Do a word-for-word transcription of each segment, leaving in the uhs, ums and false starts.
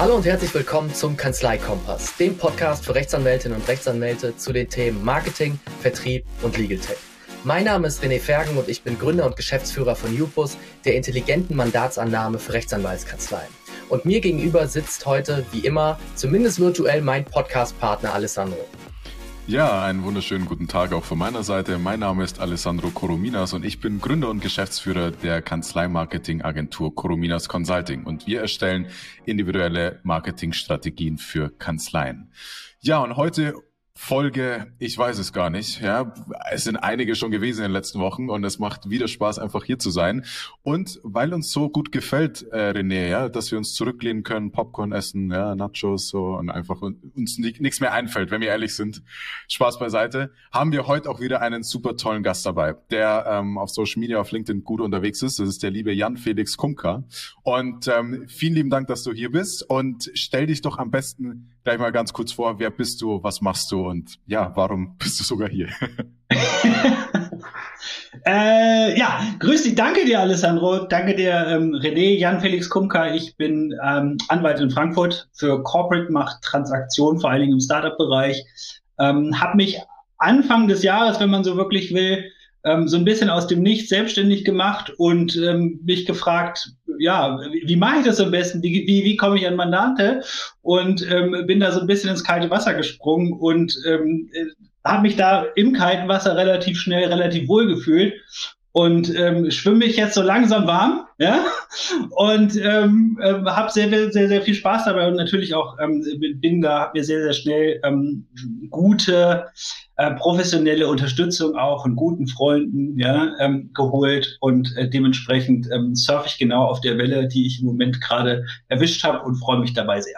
Hallo und herzlich willkommen zum Kanzleikompass, dem Podcast für Rechtsanwältinnen und Rechtsanwälte zu den Themen Marketing, Vertrieb und Legal Tech. Mein Name ist René Fergen und ich bin Gründer und Geschäftsführer von Jupus, der intelligenten Mandatsannahme für Rechtsanwaltskanzleien. Und mir gegenüber sitzt heute, wie immer, zumindest virtuell, mein Podcast-Partner Alessandro. Ja, einen wunderschönen guten Tag auch von meiner Seite. Mein Name ist Alessandro Corominas und ich bin Gründer und Geschäftsführer der Kanzlei-Marketing-Agentur Corominas Consulting und wir erstellen individuelle Marketingstrategien für Kanzleien. Ja, und heute Folge, ich weiß es gar nicht, ja, es sind einige schon gewesen in den letzten Wochen und es macht wieder Spaß, einfach hier zu sein. Und weil uns so gut gefällt, äh, René, ja, dass wir uns zurücklehnen können, Popcorn essen, ja, Nachos, so und einfach uns nichts mehr einfällt, wenn wir ehrlich sind. Spaß beiseite. Haben wir heute auch wieder einen super tollen Gast dabei, der ähm, auf Social Media, auf LinkedIn gut unterwegs ist. Das ist der liebe Jan-Felix Kumka. Und ähm, vielen lieben Dank, dass du hier bist und stell dich doch am besten gleich mal ganz kurz vor, wer bist du, was machst du und ja, warum bist du sogar hier? äh, ja, grüß dich, danke dir Alessandro, danke dir ähm, René, Jan-Felix Kumka, ich bin ähm, Anwalt in Frankfurt für Corporate, mache Transaktionen, vor allen Dingen im Startup-Bereich, ähm, habe mich Anfang des Jahres, wenn man so wirklich will, ähm, so ein bisschen aus dem Nichts selbstständig gemacht und ähm, mich gefragt, ja, wie, wie mache ich das am besten? Wie, wie, wie komme ich an Mandate? Und ähm, bin da so ein bisschen ins kalte Wasser gesprungen und ähm, habe mich da im kalten Wasser relativ schnell, relativ wohl gefühlt und ähm, schwimme mich jetzt so langsam warm, ja, und ähm, äh, habe sehr, sehr, sehr viel Spaß dabei und natürlich auch ähm, bin da, habe mir sehr, sehr schnell ähm, gute äh, professionelle Unterstützung auch von guten Freunden, ja, ähm, geholt und äh, dementsprechend ähm, surfe ich genau auf der Welle, die ich im Moment gerade erwischt habe und freue mich dabei sehr.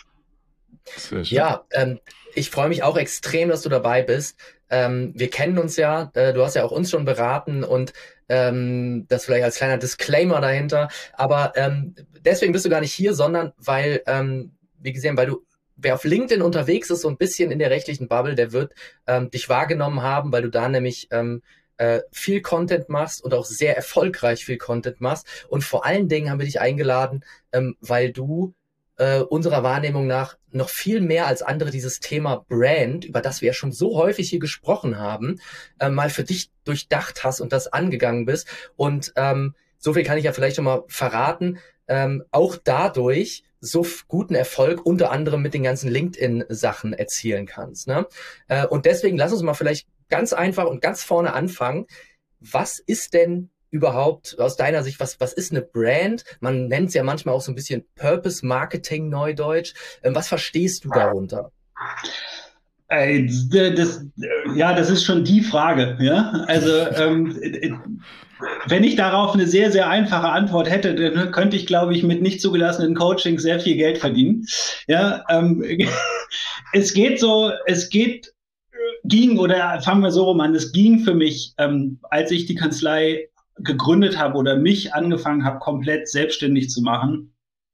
Sehr schön. Ja, ähm, ich freue mich auch extrem, dass du dabei bist. Ähm, wir kennen uns ja, äh, du hast ja auch uns schon beraten und ähm, das vielleicht als kleiner Disclaimer dahinter. Aber ähm, deswegen bist du gar nicht hier, sondern weil, ähm, wie gesehen, weil du, wer auf LinkedIn unterwegs ist, so ein bisschen in der rechtlichen Bubble, der wird ähm, dich wahrgenommen haben, weil du da nämlich ähm, äh, viel Content machst und auch sehr erfolgreich viel Content machst. Und vor allen Dingen haben wir dich eingeladen, ähm, weil du Uh, unserer Wahrnehmung nach noch viel mehr als andere dieses Thema Brand, über das wir ja schon so häufig hier gesprochen haben, uh, mal für dich durchdacht hast und das angegangen bist. Und ähm, so viel kann ich ja vielleicht schon mal verraten, ähm, auch dadurch so f- guten Erfolg unter anderem mit den ganzen LinkedIn-Sachen erzielen kannst. Ne? Uh, und deswegen lass uns mal vielleicht ganz einfach und ganz vorne anfangen. Was ist denn überhaupt aus deiner Sicht, was was ist eine Brand? Man nennt es ja manchmal auch so ein bisschen Purpose Marketing Neudeutsch. Ähm, was verstehst du darunter? Äh, das, ja, das ist schon die Frage. Ja, also ähm, wenn ich darauf eine sehr sehr einfache Antwort hätte, dann könnte ich, glaube ich, mit nicht zugelassenen Coachings sehr viel Geld verdienen. Ja, ähm, es geht so, es geht ging oder fangen wir so rum an. Es ging für mich, ähm, als ich die Kanzlei gegründet habe oder mich angefangen habe, komplett selbstständig zu machen.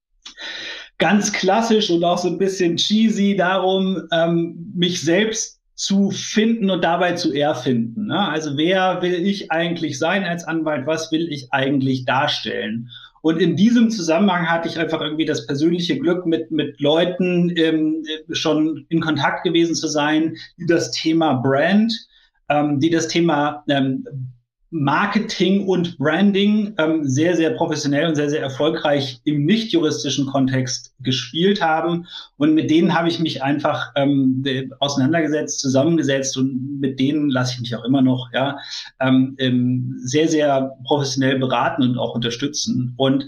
Ganz klassisch und auch so ein bisschen cheesy darum, ähm, mich selbst zu finden und dabei zu erfinden. Ne? Also wer will ich eigentlich sein als Anwalt? Was will ich eigentlich darstellen? Und in diesem Zusammenhang hatte ich einfach irgendwie das persönliche Glück, mit mit Leuten ähm, schon in Kontakt gewesen zu sein, die das Thema Brand, ähm, die das Thema ähm, Marketing und Branding ähm, sehr, sehr professionell und sehr, sehr erfolgreich im nicht-juristischen Kontext gespielt haben. Und mit denen habe ich mich einfach ähm, auseinandergesetzt, zusammengesetzt und mit denen lasse ich mich auch immer noch ja ähm, ähm, sehr, sehr professionell beraten und auch unterstützen. Und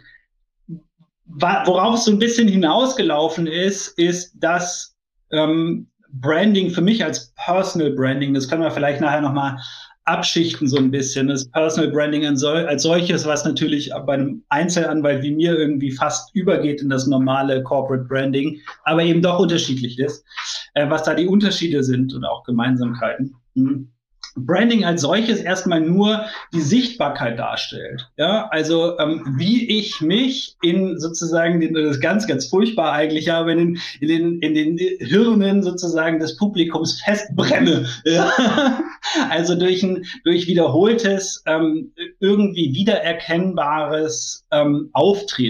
wa- worauf es so ein bisschen hinausgelaufen ist, ist, dass ähm, Branding für mich als Personal Branding, das können wir vielleicht nachher nochmal abschichten so ein bisschen, das Personal Branding als solches, was natürlich bei einem Einzelanwalt wie mir irgendwie fast übergeht in das normale Corporate Branding, aber eben doch unterschiedlich ist, äh, was da die Unterschiede sind und auch Gemeinsamkeiten. Mhm. Branding als solches erstmal nur die Sichtbarkeit darstellt. Ja, also ähm, wie ich mich in sozusagen, den, das ist ganz, ganz furchtbar eigentlich, aber in den, in den, in den Hirnen sozusagen des Publikums festbrenne. Ja? Also durch ein durch wiederholtes, ähm, irgendwie wiedererkennbares ähm, Auftreten.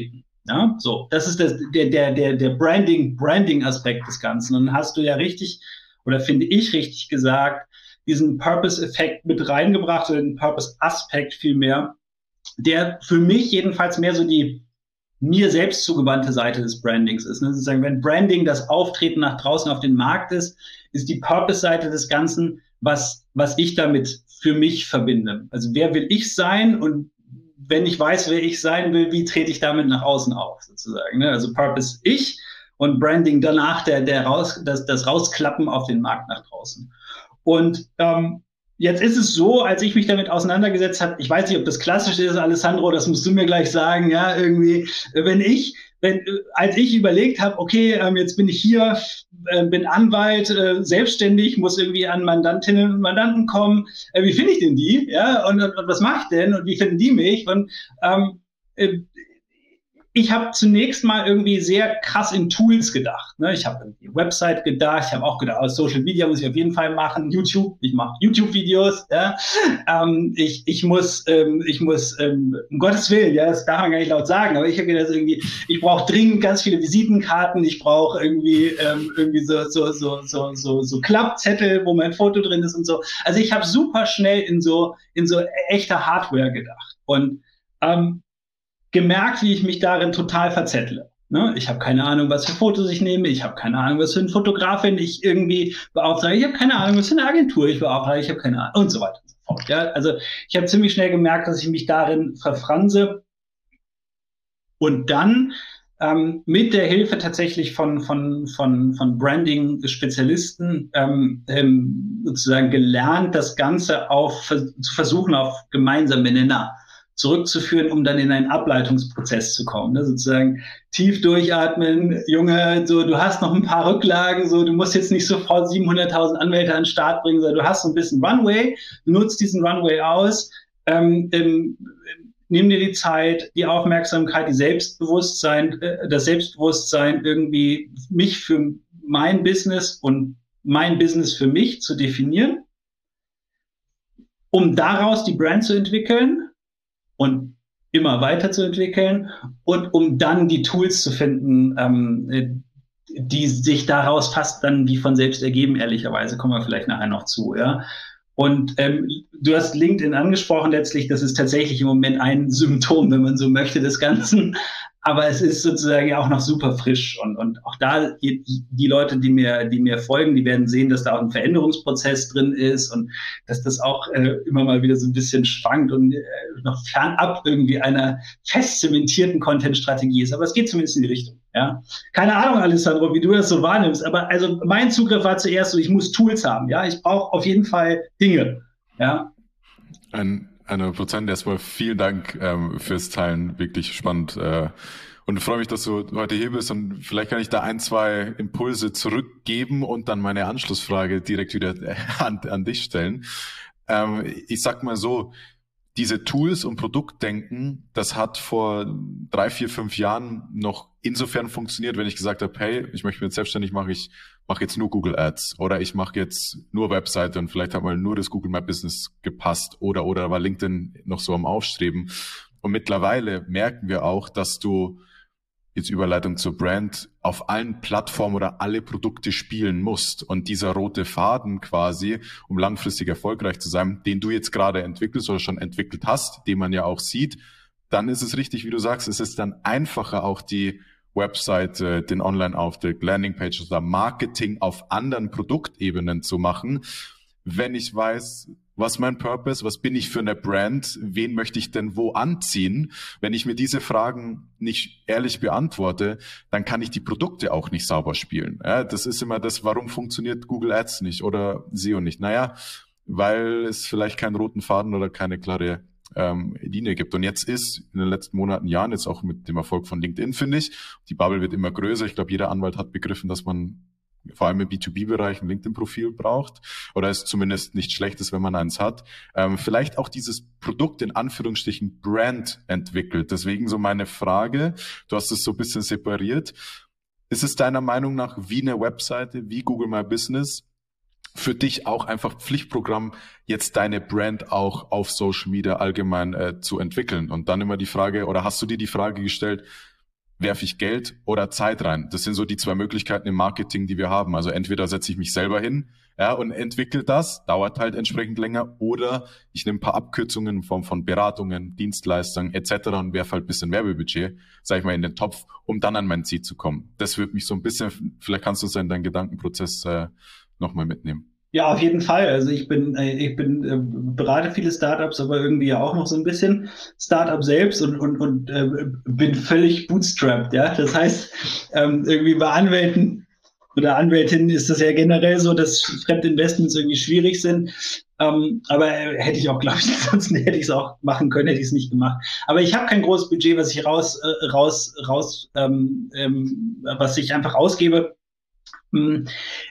Ja, so, das ist das, der, der, der, der Branding, Branding-Aspekt des Ganzen. Und dann hast du ja richtig, oder finde ich richtig gesagt, diesen Purpose-Effekt mit reingebracht, oder den Purpose-Aspekt vielmehr, der für mich jedenfalls mehr so die mir selbst zugewandte Seite des Brandings ist. Ne? Sozusagen, wenn Branding das Auftreten nach draußen auf den Markt ist, ist die Purpose-Seite des Ganzen, was, was ich damit für mich verbinde. Also wer will ich sein, und wenn ich weiß, wer ich sein will, wie trete ich damit nach außen auf, sozusagen. Ne? Also Purpose ich und Branding danach der, der raus, das, das Rausklappen auf den Markt nach draußen. Und ähm, jetzt ist es so, als ich mich damit auseinandergesetzt habe, ich weiß nicht, ob das klassisch ist, Alessandro, das musst du mir gleich sagen, ja, irgendwie, wenn ich, wenn, als ich überlegt habe, okay, ähm, jetzt bin ich hier, äh, bin Anwalt, äh, selbstständig, muss irgendwie an Mandantinnen und Mandanten kommen, äh, wie finde ich denn die, ja, und, und, und was mache ich denn und wie finden die mich, und ähm, äh, ich habe zunächst mal irgendwie sehr krass in Tools gedacht. Ne? Ich habe irgendwie Website gedacht, ich habe auch gedacht, aus Social Media muss ich auf jeden Fall machen, YouTube, ich mache YouTube-Videos. Ja? Ähm, ich, ich muss, ähm, ich muss, ähm, um Gottes Willen, ja, das darf man gar nicht laut sagen, aber ich habe gedacht, irgendwie, ich brauche dringend ganz viele Visitenkarten, ich brauche irgendwie, ähm, irgendwie so, so, so, so, so, so Klappzettel, wo mein Foto drin ist und so. Also ich habe super schnell in so, in so echter Hardware gedacht und ähm, gemerkt, wie ich mich darin total verzettle. Ne? Ich habe keine Ahnung, was für Fotos ich nehme. Ich habe keine Ahnung, was für eine Fotografin ich irgendwie beauftrage. Ich habe keine Ahnung, was für eine Agentur ich beauftrage. Ich habe keine Ahnung und so weiter und so fort. Ja? Also ich habe ziemlich schnell gemerkt, dass ich mich darin verfranse. Und dann ähm, mit der Hilfe tatsächlich von von von von Branding-Spezialisten ähm, ähm, sozusagen gelernt, das Ganze auf zu versuchen, auf gemeinsame Nenner zurückzuführen, um dann in einen Ableitungsprozess zu kommen. Ne? Sozusagen tief durchatmen, Junge, so, du hast noch ein paar Rücklagen, so, du musst jetzt nicht sofort siebenhunderttausend Anwälte an den Start bringen, sondern du hast so ein bisschen Runway, du nutzt diesen Runway aus, ähm, ähm, nimm dir die Zeit, die Aufmerksamkeit, die Selbstbewusstsein, äh, das Selbstbewusstsein, irgendwie mich für mein Business und mein Business für mich zu definieren, um daraus die Brand zu entwickeln und immer weiterzuentwickeln und um dann die Tools zu finden, ähm, die sich daraus fast dann wie von selbst ergeben, ehrlicherweise, kommen wir vielleicht nachher noch zu, ja. Und ähm, du hast LinkedIn angesprochen letztlich, das ist tatsächlich im Moment ein Symptom, wenn man so möchte, des Ganzen. Aber es ist sozusagen ja auch noch super frisch. Und, und auch da, die, die Leute, die mir, die mir folgen, die werden sehen, dass da auch ein Veränderungsprozess drin ist und dass das auch äh, immer mal wieder so ein bisschen schwankt und äh, noch fernab irgendwie einer fest zementierten Content-Strategie ist. Aber es geht zumindest in die Richtung. Ja, keine Ahnung, Alessandro, wie du das so wahrnimmst. Aber also mein Zugriff war zuerst so, ich muss Tools haben. Ja, ich brauche auf jeden Fall Dinge. Ja. Ein hundert Prozent erstmal vielen Dank ähm, fürs Teilen, wirklich spannend äh, und freue mich, dass du heute hier bist und vielleicht kann ich da ein, zwei Impulse zurückgeben und dann meine Anschlussfrage direkt wieder an, an dich stellen. Ähm, ich sag mal so, diese Tools und Produktdenken, das hat vor drei, vier, fünf Jahren noch insofern funktioniert, wenn ich gesagt habe, hey, ich möchte mich jetzt selbstständig machen, ich mache jetzt nur Google Ads oder ich mache jetzt nur Webseite und vielleicht hat mal nur das Google My Business gepasst oder oder war LinkedIn noch so am Aufstreben. Und mittlerweile merken wir auch, dass du jetzt Überleitung zur Brand auf allen Plattformen oder alle Produkte spielen musst. Und dieser rote Faden quasi, um langfristig erfolgreich zu sein, den du jetzt gerade entwickelst oder schon entwickelt hast, den man ja auch sieht, dann ist es richtig, wie du sagst, es ist dann einfacher, auch die Webseite, den Online-Auftritt, Landingpage oder Marketing auf anderen Produktebenen zu machen, wenn ich weiß, was mein Purpose, was bin ich für eine Brand, wen möchte ich denn wo anziehen? Wenn ich mir diese Fragen nicht ehrlich beantworte, dann kann ich die Produkte auch nicht sauber spielen. Ja, das ist immer das, warum funktioniert Google Ads nicht oder S E O nicht? Naja, weil es vielleicht keinen roten Faden oder keine klare ähm, Linie gibt. Und jetzt ist in den letzten Monaten, Jahren, jetzt auch mit dem Erfolg von LinkedIn, finde ich, die Bubble wird immer größer. Ich glaube, jeder Anwalt hat begriffen, dass man vor allem im B zwei B-Bereich ein LinkedIn-Profil braucht oder es zumindest nicht schlecht ist, wenn man eins hat. Ähm, vielleicht auch dieses Produkt in Anführungsstrichen Brand entwickelt. Deswegen so meine Frage, du hast es so ein bisschen separiert. Ist es deiner Meinung nach wie eine Webseite, wie Google My Business, für dich auch einfach Pflichtprogramm, jetzt deine Brand auch auf Social Media allgemein äh, zu entwickeln? Und dann immer die Frage, oder hast du dir die Frage gestellt, werfe ich Geld oder Zeit rein? Das sind so die zwei Möglichkeiten im Marketing, die wir haben. Also entweder setze ich mich selber hin, ja, und entwickle das, dauert halt entsprechend länger, oder ich nehme ein paar Abkürzungen in Form von Beratungen, Dienstleistungen et cetera und werfe halt ein bisschen Werbebudget, sag ich mal, in den Topf, um dann an mein Ziel zu kommen. Das würde mich so ein bisschen, vielleicht kannst du es in deinen Gedankenprozess äh, nochmal mitnehmen. Ja, auf jeden Fall. Also ich bin, ich bin äh, berate viele Startups, aber irgendwie ja auch noch so ein bisschen Startup selbst und und und äh, bin völlig bootstrapped. Ja, das heißt ähm, irgendwie bei Anwälten oder Anwältinnen ist das ja generell so, dass Fremdinvestments irgendwie schwierig sind. Ähm, aber hätte ich auch, glaube ich, ansonsten hätte ich es auch machen können, hätte ich es nicht gemacht. Aber ich habe kein großes Budget, was ich raus äh, raus raus ähm, ähm, was ich einfach ausgebe. Hm.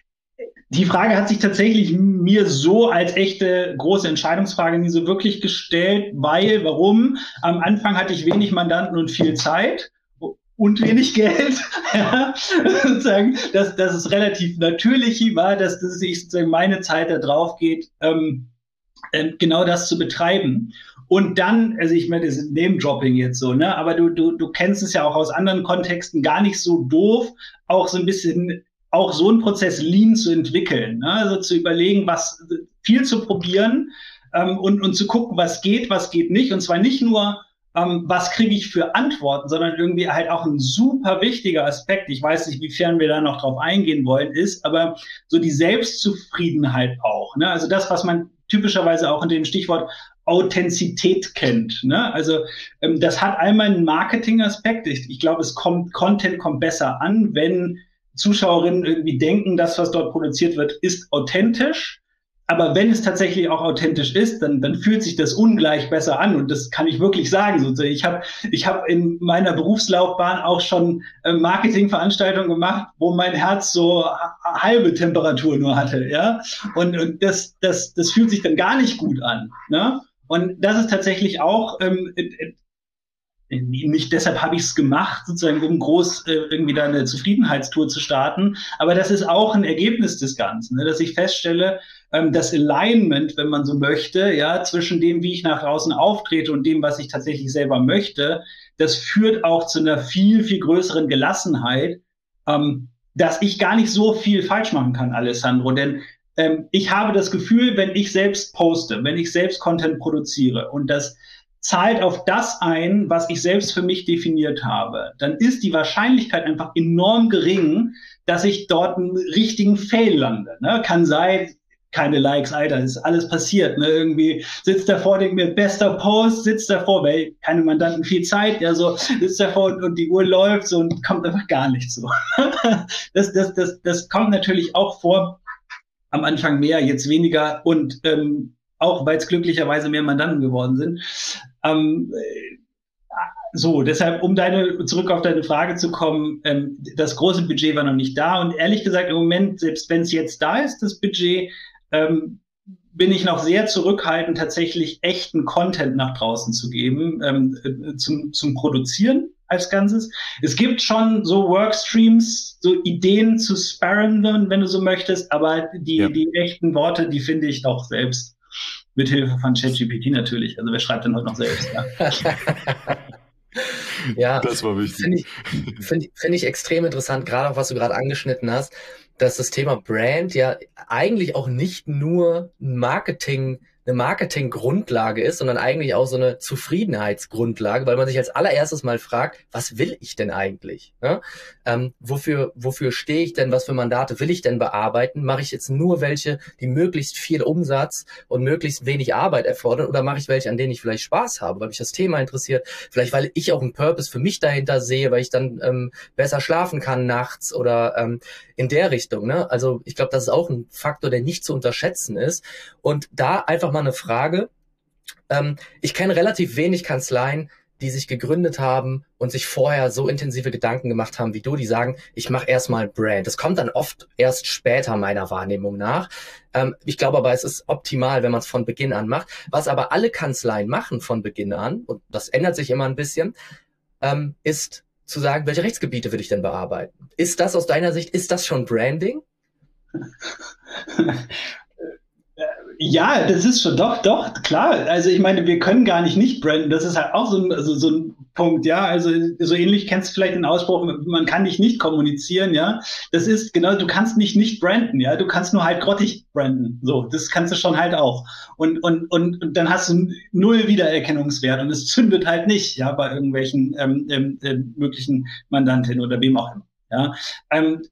Die Frage hat sich tatsächlich mir so als echte große Entscheidungsfrage nie so wirklich gestellt, weil, warum? Am Anfang hatte ich wenig Mandanten und viel Zeit und wenig Geld. Ja, sozusagen, dass, dass es relativ natürlich war, dass, dass ich sozusagen meine Zeit da drauf geht, ähm, äh, genau das zu betreiben. Und dann, also ich meine, das ist Name-Dropping jetzt so, ne? Aber du, du, du kennst es ja auch aus anderen Kontexten, gar nicht so doof, auch so ein bisschen auch so einen Prozess Lean zu entwickeln, ne? Also zu überlegen, was viel zu probieren ähm, und, und zu gucken, was geht, was geht nicht. Und zwar nicht nur, ähm, was kriege ich für Antworten, sondern irgendwie halt auch ein super wichtiger Aspekt. Ich weiß nicht, wiefern wir da noch drauf eingehen wollen, ist aber so die Selbstzufriedenheit auch, ne? Also das, was man typischerweise auch in dem Stichwort Authentizität kennt, ne? Also ähm, das hat einmal einen Marketing-Aspekt. Ich, ich glaube, es kommt, Content kommt besser an, wenn Zuschauerinnen irgendwie denken, das, was dort produziert wird, ist authentisch. Aber wenn es tatsächlich auch authentisch ist, dann, dann fühlt sich das ungleich besser an. Und das kann ich wirklich sagen. So, ich habe ich hab in meiner Berufslaufbahn auch schon äh, Marketingveranstaltungen gemacht, wo mein Herz so halbe Temperatur nur hatte. Ja, und, und das, das, das fühlt sich dann gar nicht gut an. Ne? Und das ist tatsächlich auch ähm, nicht deshalb habe ich es gemacht, sozusagen, um groß äh, irgendwie da eine Zufriedenheitstour zu starten. Aber das ist auch ein Ergebnis des Ganzen, ne? Dass ich feststelle, ähm, das Alignment, wenn man so möchte, ja, zwischen dem, wie ich nach draußen auftrete und dem, was ich tatsächlich selber möchte, das führt auch zu einer viel, viel größeren Gelassenheit, ähm, dass ich gar nicht so viel falsch machen kann, Alessandro. Denn ähm, ich habe das Gefühl, wenn ich selbst poste, wenn ich selbst Content produziere und das zahlt auf das ein, was ich selbst für mich definiert habe, dann ist die Wahrscheinlichkeit einfach enorm gering, dass ich dort einen richtigen Fail lande. Ne? Kann sein, keine Likes, Alter, ist alles passiert. Ne? Irgendwie sitzt davor, denkt mir, bester Post, sitzt davor, weil keine Mandanten viel Zeit, ja so, sitzt davor und, und die Uhr läuft so und kommt einfach gar nicht so. das, das, das, das kommt natürlich auch vor, am Anfang mehr, jetzt weniger und ähm, auch weil es glücklicherweise mehr Mandanten geworden sind. Ähm, so, deshalb, um deine, zurück auf deine Frage zu kommen, ähm, das große Budget war noch nicht da und ehrlich gesagt im Moment, selbst wenn es jetzt da ist, das Budget, ähm, bin ich noch sehr zurückhaltend, tatsächlich echten Content nach draußen zu geben, ähm, äh, zum, zum Produzieren als Ganzes. Es gibt schon so Workstreams, so Ideen zu sparren, wenn du so möchtest, aber die, ja. die echten Worte, die finde ich doch selbst. Mit Hilfe von ChatGPT natürlich. Also wer schreibt denn heute noch selbst? Ja, ja, das war wichtig. Finde ich, find, find ich extrem interessant, gerade auch was du gerade angeschnitten hast, dass das Thema Brand ja eigentlich auch nicht nur Marketing, eine Marketinggrundlage ist, sondern eigentlich auch so eine Zufriedenheitsgrundlage, weil man sich als allererstes mal fragt, was will ich denn eigentlich? Ja? Ähm, wofür, wofür stehe ich denn? Was für Mandate will ich denn bearbeiten? Mache ich jetzt nur welche, die möglichst viel Umsatz und möglichst wenig Arbeit erfordern, oder mache ich welche, an denen ich vielleicht Spaß habe, weil mich das Thema interessiert? Vielleicht, weil ich auch einen Purpose für mich dahinter sehe, weil ich dann ähm, besser schlafen kann nachts oder ähm, in der Richtung. Ne? Also ich glaube, das ist auch ein Faktor, der nicht zu unterschätzen ist. Und da einfach mal eine Frage. Ähm, ich kenne relativ wenig Kanzleien, die sich gegründet haben und sich vorher so intensive Gedanken gemacht haben wie du, die sagen, ich mache erstmal Brand. Das kommt dann oft erst später meiner Wahrnehmung nach. Ähm, ich glaube aber, es ist optimal, wenn man es von Beginn an macht. Was aber alle Kanzleien machen von Beginn an, und das ändert sich immer ein bisschen, ähm, ist zu sagen, welche Rechtsgebiete will ich denn bearbeiten? Ist das aus deiner Sicht, ist das schon Branding? Ja, das ist schon, doch, doch, klar. Also ich meine, wir können gar nicht nicht branden. Das ist halt auch so ein, also so ein Punkt, ja, also so ähnlich kennst du vielleicht den Ausspruch, man kann dich nicht kommunizieren, ja, das ist genau, du kannst nicht nicht branden, ja, du kannst nur halt grottig branden, so, das kannst du schon halt auch und und und, und dann hast du null Wiedererkennungswert und es zündet halt nicht, ja, bei irgendwelchen ähm, ähm, äh, möglichen Mandantinnen oder wem auch immer, ja, ähm,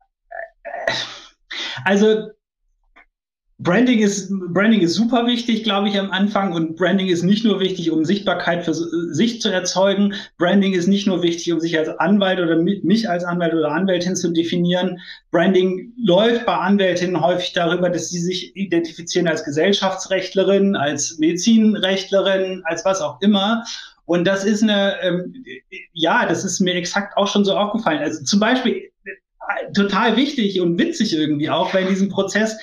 äh, also Branding ist, Branding ist super wichtig, glaube ich, am Anfang. Und Branding ist nicht nur wichtig, um Sichtbarkeit für sich zu erzeugen. Branding ist nicht nur wichtig, um sich als Anwalt oder mich als Anwalt oder Anwältin zu definieren. Branding läuft bei Anwältinnen häufig darüber, dass sie sich identifizieren als Gesellschaftsrechtlerin, als Medizinrechtlerin, als was auch immer. Und das ist eine, ähm, ja, das ist mir exakt auch schon so aufgefallen. Also zum Beispiel total wichtig und witzig irgendwie auch bei diesem Prozess,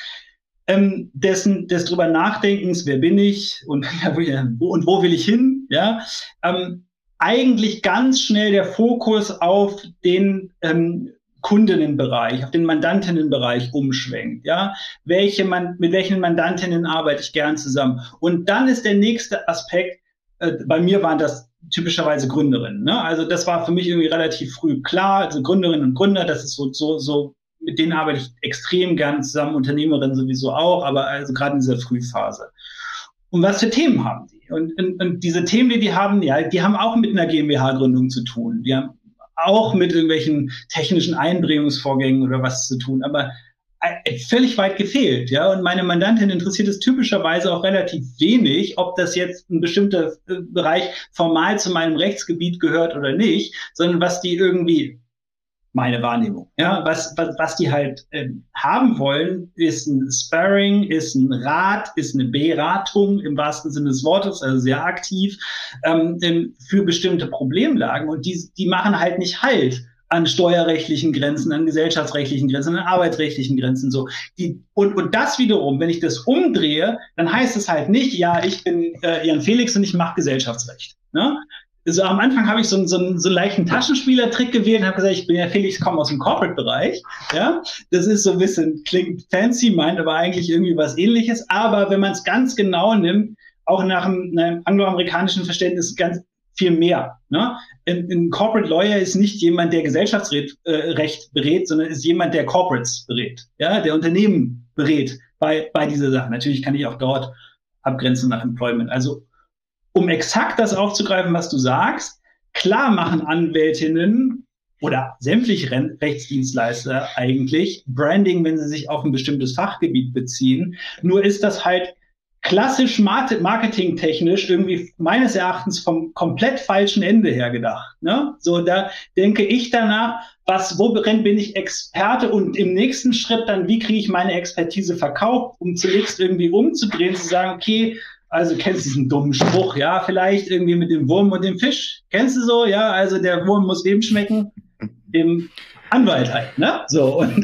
Ähm, dessen, des drüber Nachdenkens, wer bin ich und, und wo will ich hin, ja, ähm, eigentlich ganz schnell der Fokus auf den ähm, Kundinnenbereich, auf den Mandantinnenbereich umschwenkt, ja, welche man, mit welchen Mandantinnen arbeite ich gern zusammen. Und dann ist der nächste Aspekt, äh, bei mir waren das typischerweise Gründerinnen, ne, also das war für mich irgendwie relativ früh klar, also Gründerinnen und Gründer, das ist so, so, so, mit denen arbeite ich extrem gern zusammen, Unternehmerinnen sowieso auch, aber also gerade in dieser Frühphase. Und was für Themen haben die? Und, und, und diese Themen, die die haben, ja, die haben auch mit einer GmbH-Gründung zu tun. Die haben auch mit irgendwelchen technischen Einbringungsvorgängen oder was zu tun, aber völlig weit gefehlt, ja. Und meine Mandantin interessiert es typischerweise auch relativ wenig, ob das jetzt ein bestimmter Bereich formal zu meinem Rechtsgebiet gehört oder nicht, sondern was die irgendwie meine Wahrnehmung. Ja, was, was, was die halt ähm, haben wollen, ist ein Sparring, ist ein Rat, ist eine Beratung im wahrsten Sinne des Wortes, also sehr aktiv ähm, für bestimmte Problemlagen. Und die, die machen halt nicht Halt an steuerrechtlichen Grenzen, an gesellschaftsrechtlichen Grenzen, an arbeitsrechtlichen Grenzen, so. Die, und, und das wiederum, wenn ich das umdrehe, dann heißt es halt nicht, ja, ich bin äh, Jan Felix und ich mache Gesellschaftsrecht, ne? Also am Anfang habe ich so einen, so einen, so einen leichten Taschenspielertrick gewählt und habe gesagt, ich bin ja Felix, komme aus dem Corporate-Bereich. Ja, das ist so ein bisschen, klingt fancy, meint aber eigentlich irgendwie was Ähnliches. Aber wenn man es ganz genau nimmt, auch nach einem, einem angloamerikanischen Verständnis ganz viel mehr. Ne? Ein, ein Corporate Lawyer ist nicht jemand, der Gesellschaftsrecht äh, Recht berät, sondern ist jemand, der Corporates berät, ja, der Unternehmen berät bei, bei dieser Sache. Natürlich kann ich auch dort abgrenzen nach Employment. Also um exakt das aufzugreifen, was du sagst, klar machen Anwältinnen oder sämtliche Rechtsdienstleister eigentlich Branding, wenn sie sich auf ein bestimmtes Fachgebiet beziehen. Nur ist das halt klassisch marketingtechnisch irgendwie meines Erachtens vom komplett falschen Ende her gedacht. Ne? So, da denke ich danach, was, worin bin ich Experte und im nächsten Schritt dann, wie kriege ich meine Expertise verkauft, um zunächst irgendwie umzudrehen, zu sagen, okay, also kennst du diesen dummen Spruch, ja, vielleicht irgendwie mit dem Wurm und dem Fisch. Kennst du so, ja, also der Wurm muss wem schmecken? Dem Anwalt halt, ne? So, und,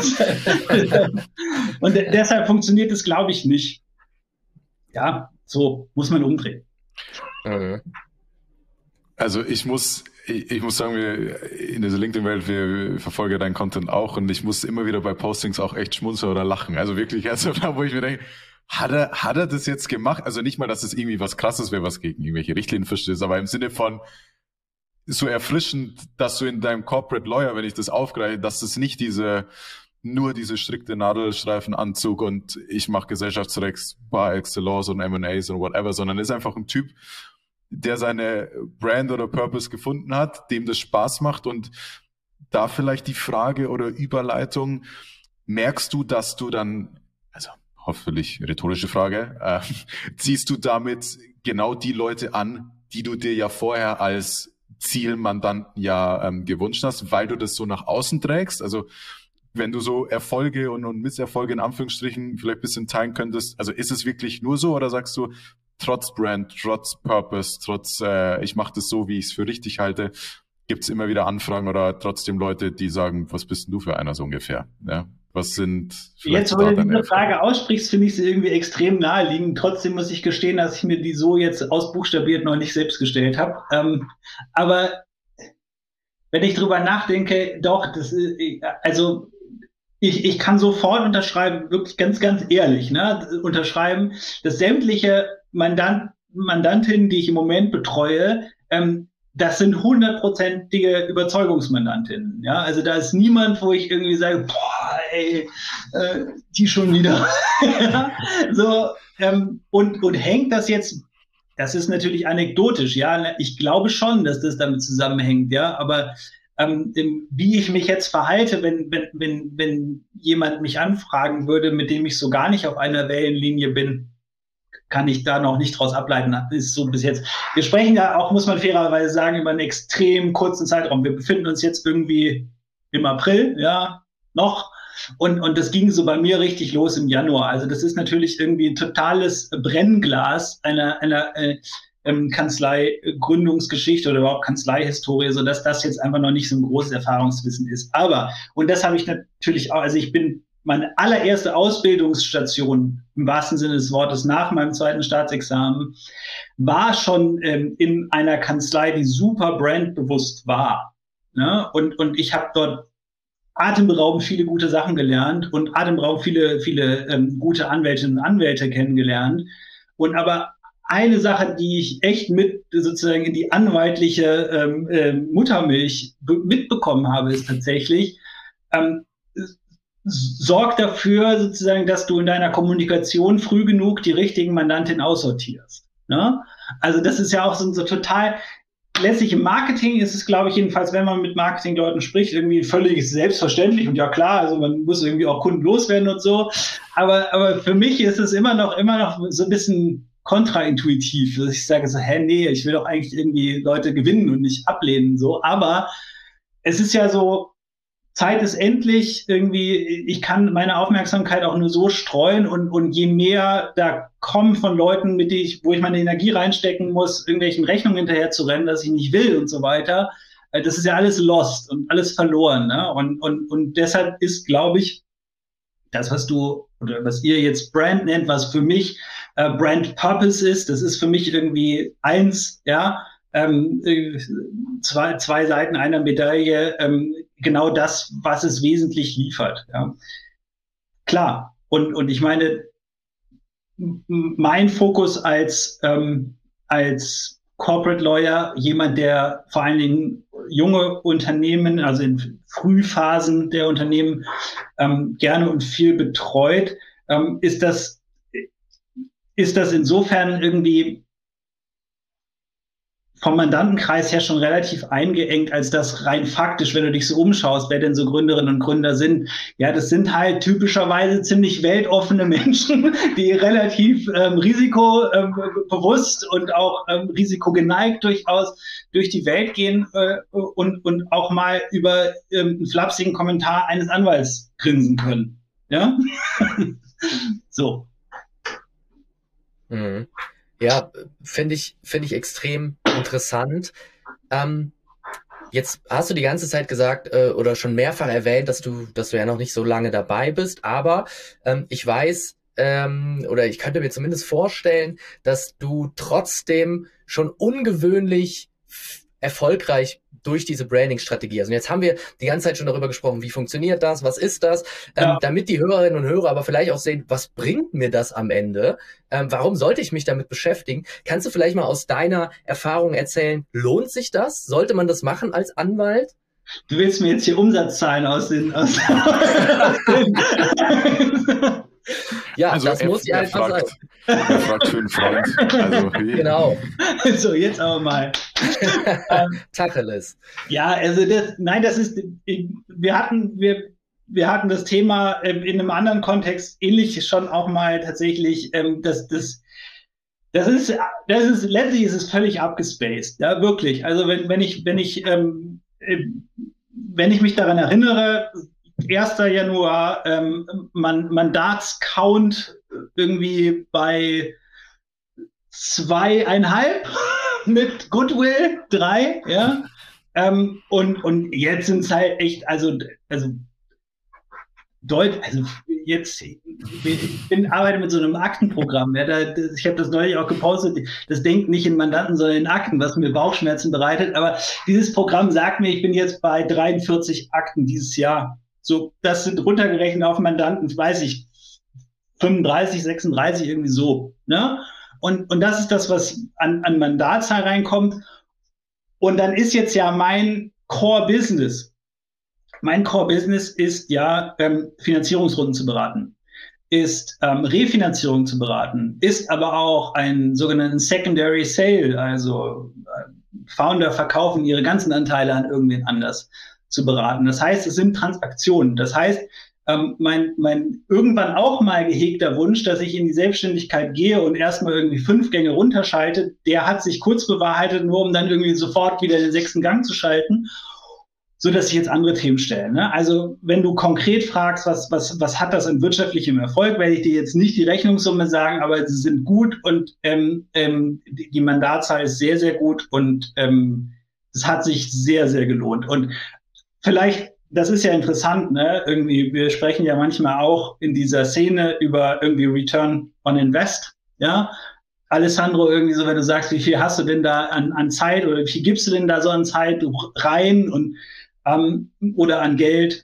und deshalb funktioniert es, glaube ich, nicht. Ja, so muss man umdrehen. Also ich muss, ich, ich muss sagen, wir in dieser LinkedIn-Welt, wir verfolgen deinen Content auch und ich muss immer wieder bei Postings auch echt schmunzeln oder lachen. Also wirklich, also da, wo ich mir denke, Hat er, hat er das jetzt gemacht? Also nicht mal, dass es irgendwie was Krasses wäre, was gegen irgendwelche Richtlinien verstößt, aber im Sinne von so erfrischend, dass du in deinem Corporate Lawyer, wenn ich das aufgreife, dass es nicht diese, nur diese strikte Nadelstreifenanzug und ich mache Gesellschaftsrecht, Par Excellence und M and A's und whatever, sondern ist einfach ein Typ, der seine Brand oder Purpose gefunden hat, dem das Spaß macht und da vielleicht die Frage oder Überleitung, merkst du, dass du dann, also hoffentlich rhetorische Frage, äh, ziehst du damit genau die Leute an, die du dir ja vorher als Zielmandanten ja ähm, gewünscht hast, weil du das so nach außen trägst? Also wenn du so Erfolge und, und Misserfolge in Anführungsstrichen vielleicht ein bisschen teilen könntest, also ist es wirklich nur so oder sagst du, trotz Brand, trotz Purpose, trotz äh, ich mache das so, wie ich es für richtig halte, gibt es immer wieder Anfragen oder trotzdem Leute, die sagen, was bist denn du für einer so ungefähr? Ja? Was sind jetzt, wo du diese Frage aussprichst, finde ich sie irgendwie extrem naheliegend. Trotzdem muss ich gestehen, dass ich mir die so jetzt ausbuchstabiert noch nicht selbst gestellt habe. Ähm, aber wenn ich drüber nachdenke, doch, das ist, also ich, ich kann sofort unterschreiben, wirklich ganz, ganz ehrlich, ne, unterschreiben, dass sämtliche Mandant, Mandantinnen, die ich im Moment betreue, ähm, das sind hundertprozentige Überzeugungsmandantinnen. Ja, also da ist niemand, wo ich irgendwie sage, boah, ey, äh, die schon wieder. so, ähm, und, und hängt das jetzt, das ist natürlich anekdotisch, ja, ich glaube schon, dass das damit zusammenhängt, ja, aber ähm, wie ich mich jetzt verhalte, wenn, wenn, wenn, wenn jemand mich anfragen würde, mit dem ich so gar nicht auf einer Wellenlinie bin, kann ich da noch nicht draus ableiten. Das ist so bis jetzt. Wir sprechen ja auch, muss man fairerweise sagen, über einen extrem kurzen Zeitraum. Wir befinden uns jetzt irgendwie im April, ja, noch. Und, und das ging so bei mir richtig los im Januar. Also das ist natürlich irgendwie ein totales Brennglas einer, einer äh, ähm, Kanzlei-Gründungsgeschichte oder überhaupt Kanzleihistorie, sodass das jetzt einfach noch nicht so ein großes Erfahrungswissen ist. Aber, und das habe ich natürlich auch, also ich bin meine allererste Ausbildungsstation im wahrsten Sinne des Wortes nach meinem zweiten Staatsexamen war schon ähm, in einer Kanzlei, die super brandbewusst war. Ne? Und, und ich habe dort atemberaubend viele gute Sachen gelernt und atemberaubend viele, viele ähm, gute Anwältinnen und Anwälte kennengelernt. Und aber eine Sache, die ich echt mit sozusagen in die anwaltliche ähm, äh, Muttermilch mitbekommen habe, ist tatsächlich, ähm, sorg dafür sozusagen, dass du in deiner Kommunikation früh genug die richtigen Mandantinnen aussortierst. Ne? Also das ist ja auch so, so total, letztlich im Marketing ist es, glaube ich, jedenfalls, wenn man mit Marketingleuten spricht, irgendwie völlig selbstverständlich und ja klar, also man muss irgendwie auch Kunden loswerden und so. Aber, aber für mich ist es immer noch, immer noch so ein bisschen kontraintuitiv, dass ich sage so, hä, nee, ich will doch eigentlich irgendwie Leute gewinnen und nicht ablehnen, so. Aber es ist ja so, Zeit ist endlich, irgendwie, ich kann meine Aufmerksamkeit auch nur so streuen und, und je mehr da kommen von Leuten, mit denen ich, wo ich meine Energie reinstecken muss, irgendwelchen Rechnungen hinterher zu rennen, dass ich nicht will und so weiter, das ist ja alles lost und alles verloren. Ne? Und, und, und deshalb ist, glaube ich, das, was du oder was ihr jetzt Brand nennt, was für mich äh, Brand Purpose ist, das ist für mich irgendwie eins, ja, Ähm, zwei, zwei Seiten einer Medaille, ähm, genau das, was es wesentlich liefert. Ja. Klar, und, und ich meine, mein Fokus als, ähm, als Corporate Lawyer, jemand, der vor allen Dingen junge Unternehmen, also in Frühphasen der Unternehmen ähm, gerne und viel betreut, ähm, ist das, ist das insofern irgendwie vom Mandantenkreis her schon relativ eingeengt, als das rein faktisch, wenn du dich so umschaust, wer denn so Gründerinnen und Gründer sind. Ja, das sind halt typischerweise ziemlich weltoffene Menschen, die relativ ähm, risikobewusst und auch ähm, risikogeneigt durchaus durch die Welt gehen äh, und, und auch mal über ähm, einen flapsigen Kommentar eines Anwalts grinsen können. Ja? So. Mhm. Ja, finde ich, finde ich extrem interessant. Ähm, jetzt hast du die ganze Zeit gesagt äh, oder schon mehrfach erwähnt, dass du, dass du ja noch nicht so lange dabei bist, aber ähm, ich weiß ähm, oder ich könnte mir zumindest vorstellen, dass du trotzdem schon ungewöhnlich f- erfolgreich durch diese Branding-Strategie. Also jetzt haben wir die ganze Zeit schon darüber gesprochen, wie funktioniert das, was ist das, ähm, ja. damit die Hörerinnen und Hörer aber vielleicht auch sehen, was bringt mir das am Ende, ähm, warum sollte ich mich damit beschäftigen? Kannst du vielleicht mal aus deiner Erfahrung erzählen, lohnt sich das? Sollte man das machen als Anwalt? Du willst mir jetzt hier Umsatzzahlen aus den... Aus Ja, also das er, muss ja er einfach fragt, sein. Er fragt für einen Freund. Also, genau. So, jetzt aber mal. ähm, Tacheles. Ja, also das, nein, das ist, wir hatten, wir, wir hatten das Thema in einem anderen Kontext ähnlich schon auch mal tatsächlich, ähm, das, das, das ist, das ist, letztlich ist es völlig abgespaced, ja, wirklich. Also wenn, wenn ich, wenn ich, ähm, wenn ich mich daran erinnere, erster Januar, ähm, Man- Mandatscount irgendwie bei zweieinhalb mit Goodwill, drei, ja. Ähm, und, und jetzt sind es halt echt, also, also, Deut, also jetzt, ich bin, arbeite mit so einem Aktenprogramm, ja, da, ich habe das neulich auch gepostet, das denkt nicht in Mandanten, sondern in Akten, was mir Bauchschmerzen bereitet, aber dieses Programm sagt mir, ich bin jetzt bei dreiundvierzig Akten dieses Jahr. So, das sind runtergerechnet auf Mandanten, weiß ich, fünfunddreißig, sechsunddreißig, irgendwie so, ne? Und, und das ist das, was an, an Mandatszahl reinkommt. Und dann ist jetzt ja mein Core-Business. Mein Core-Business ist ja, ähm, Finanzierungsrunden zu beraten, ist ähm, Refinanzierung zu beraten, ist aber auch einen sogenannten Secondary Sale, also äh, Founder verkaufen ihre ganzen Anteile an irgendwen anders zu beraten. Das heißt, es sind Transaktionen. Das heißt, ähm, mein, mein irgendwann auch mal gehegter Wunsch, dass ich in die Selbstständigkeit gehe und erstmal irgendwie fünf Gänge runterschalte, der hat sich kurz bewahrheitet, nur um dann irgendwie sofort wieder den sechsten Gang zu schalten, so dass ich jetzt andere Themen stelle. Ne? Also wenn du konkret fragst, was, was, was hat das in wirtschaftlichem Erfolg, werde ich dir jetzt nicht die Rechnungssumme sagen, aber sie sind gut und ähm, ähm, die, die Mandatszahl ist sehr, sehr gut und ähm, es hat sich sehr, sehr gelohnt. Und vielleicht, das ist ja interessant, ne? Irgendwie, wir sprechen ja manchmal auch in dieser Szene über irgendwie Return on Invest, ja. Alessandro, irgendwie so, wenn du sagst, wie viel hast du denn da an, an Zeit oder wie viel gibst du denn da so an Zeit rein und ähm, oder an Geld,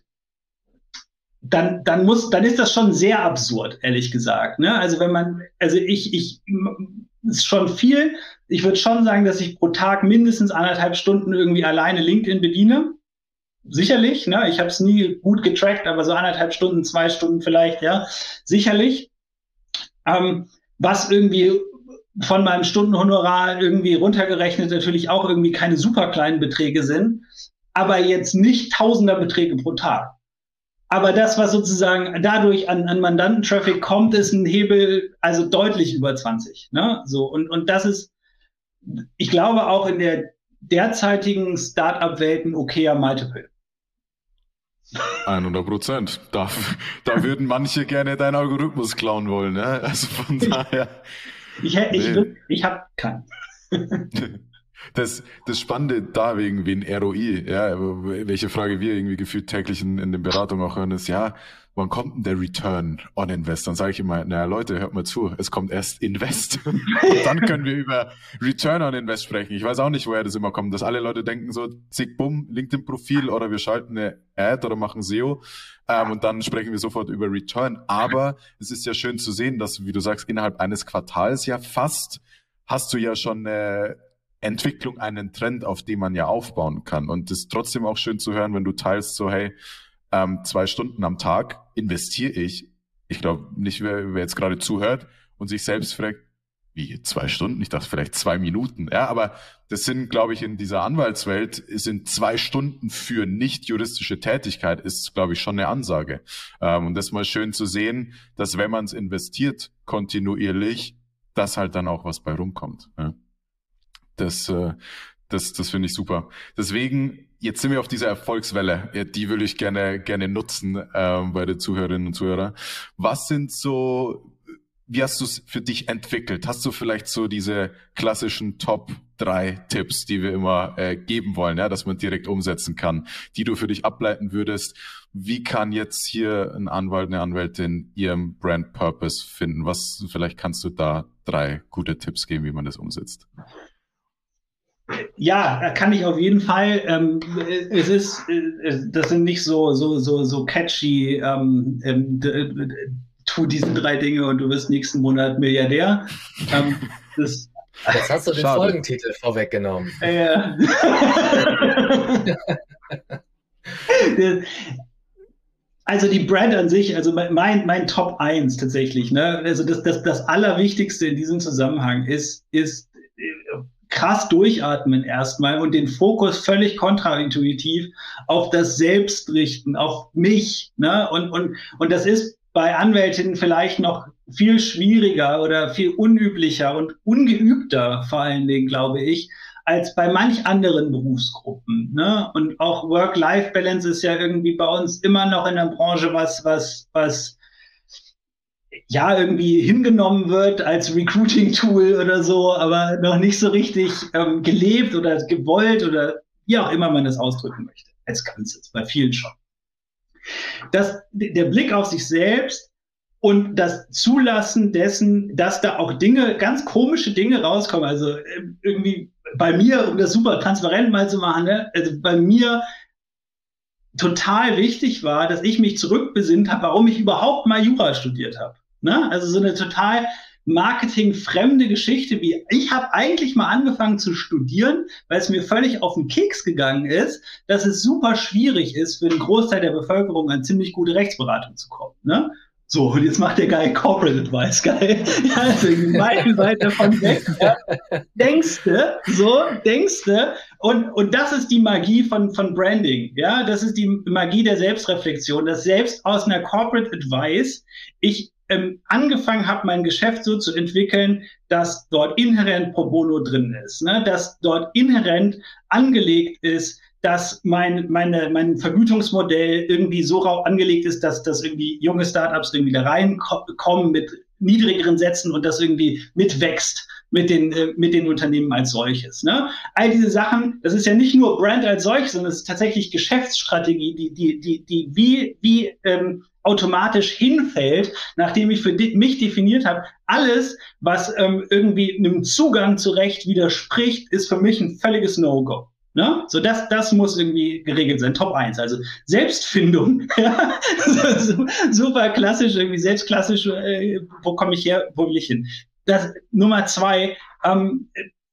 dann, dann muss, dann ist das schon sehr absurd, ehrlich gesagt, ne? Also wenn man, also ich, ich, ist schon viel. Ich würde schon sagen, dass ich pro Tag mindestens anderthalb Stunden irgendwie alleine LinkedIn bediene. Sicherlich, ne? Ich habe es nie gut getrackt, aber so anderthalb Stunden, zwei Stunden vielleicht, ja, sicherlich. Ähm, was irgendwie von meinem Stundenhonorar irgendwie runtergerechnet natürlich auch irgendwie keine super kleinen Beträge sind, aber jetzt nicht Tausenderbeträge pro Tag. Aber das, was sozusagen dadurch an, an Mandantentraffic kommt, ist ein Hebel, also deutlich über zwanzig. Ne? So, und, und das ist, ich glaube, auch in der derzeitigen Start-up-Welt ein okayer Multiple. hundert Prozent. Da, da würden manche gerne deinen Algorithmus klauen wollen. Ne? Also von daher. Ich, ich, nee. ich, ich habe keinen. Das, das Spannende da wegen, wegen R O I, ja, welche Frage wir irgendwie gefühlt täglich in, in den Beratungen auch hören, ist, ja, wann kommt denn der Return on Invest? Dann sage ich immer, naja Leute, hört mal zu, es kommt erst Invest. Und dann können wir über Return on Invest sprechen. Ich weiß auch nicht, woher das immer kommt, dass alle Leute denken so, zick, bumm, LinkedIn-Profil oder wir schalten eine Ad oder machen S E O ähm, und dann sprechen wir sofort über Return. Aber es ist ja schön zu sehen, dass, wie du sagst, innerhalb eines Quartals ja fast hast du ja schon eine Entwicklung, einen Trend, auf den man ja aufbauen kann. Und es ist trotzdem auch schön zu hören, wenn du teilst so, hey, ähm, zwei Stunden am Tag investiere ich. Ich glaube nicht, wer, wer jetzt gerade zuhört und sich selbst fragt, wie, zwei Stunden? Ich dachte vielleicht zwei Minuten. Ja, aber das sind, glaube ich, in dieser Anwaltswelt sind zwei Stunden für nicht juristische Tätigkeit ist, glaube ich, schon eine Ansage. Ähm, und das mal schön zu sehen, dass wenn man es investiert, kontinuierlich, dass halt dann auch was bei rumkommt. Ja. Das, äh, das, das finde ich super. Deswegen, jetzt sind wir auf dieser Erfolgswelle. Ja, die würde ich gerne, gerne nutzen ähm, bei den Zuhörerinnen und Zuhörern. Was sind so, wie hast du es für dich entwickelt? Hast du vielleicht so diese klassischen Top drei Tipps, die wir immer äh, geben wollen, ja, dass man direkt umsetzen kann, die du für dich ableiten würdest? Wie kann jetzt hier ein Anwalt, eine Anwältin ihren Brand Purpose finden? Was, vielleicht kannst du da drei gute Tipps geben, wie man das umsetzt? Ja, kann ich auf jeden Fall. Ähm, es ist, das sind nicht so so so so catchy. Ähm, ähm, d- d- tu diese drei Dinge und du wirst nächsten Monat Milliardär. Ähm, das, Jetzt hast du den Schade. Folgentitel vorweggenommen. Äh, also die Brand an sich, also mein mein Top eins tatsächlich. Ne? Also das das das Allerwichtigste in diesem Zusammenhang ist ist krass durchatmen erstmal und den Fokus völlig kontraintuitiv auf das Selbst richten, auf mich, ne? Und, und, und das ist bei Anwältinnen vielleicht noch viel schwieriger oder viel unüblicher und ungeübter vor allen Dingen, glaube ich, als bei manch anderen Berufsgruppen, ne? Und auch Work-Life-Balance ist ja irgendwie bei uns immer noch in der Branche was, was, was ja irgendwie hingenommen wird als Recruiting-Tool oder so, aber noch nicht so richtig ähm, gelebt oder gewollt oder wie auch immer man das ausdrücken möchte, als Ganzes, bei vielen schon. Das, der Blick auf sich selbst und das Zulassen dessen, dass da auch Dinge, ganz komische Dinge rauskommen, also irgendwie bei mir, um das super transparent mal zu machen, ne? Also bei mir total wichtig war, dass ich mich zurückbesinnt habe, warum ich überhaupt mal Jura studiert habe. Ne? Also so eine total marketingfremde Geschichte, wie ich habe eigentlich mal angefangen zu studieren, weil es mir völlig auf den Keks gegangen ist, dass es super schwierig ist, für den Großteil der Bevölkerung an ziemlich gute Rechtsberatung zu kommen. Ne? So, und jetzt macht der geil Corporate Advice, geil. Ja, also weit, weit davon weg. Ja. Denkste, so, denkste. Und, und das ist die Magie von, von Branding. Ja, das ist die Magie der Selbstreflexion, dass selbst aus einer Corporate Advice ich ähm, angefangen habe, mein Geschäft so zu entwickeln, dass dort inhärent Pro Bono drin ist, ne? Dass dort inhärent angelegt ist, dass mein, meine, mein Vergütungsmodell irgendwie so angelegt ist, dass, dass irgendwie junge Startups irgendwie da reinkommen mit niedrigeren Sätzen und das irgendwie mitwächst mit den, äh, mit den Unternehmen als solches. Ne? All diese Sachen, das ist ja nicht nur Brand als solches, sondern es ist tatsächlich Geschäftsstrategie, die, die, die, die wie, wie ähm, automatisch hinfällt, nachdem ich für di- mich definiert habe, alles, was ähm, irgendwie einem Zugang zu Recht widerspricht, ist für mich ein völliges No-Go. Ne? So, das, das muss irgendwie geregelt sein. Top eins. Also Selbstfindung, ja, super klassisch, irgendwie selbstklassisch, äh, wo komme ich her, wo will ich hin? Das, Nummer zwei, ähm,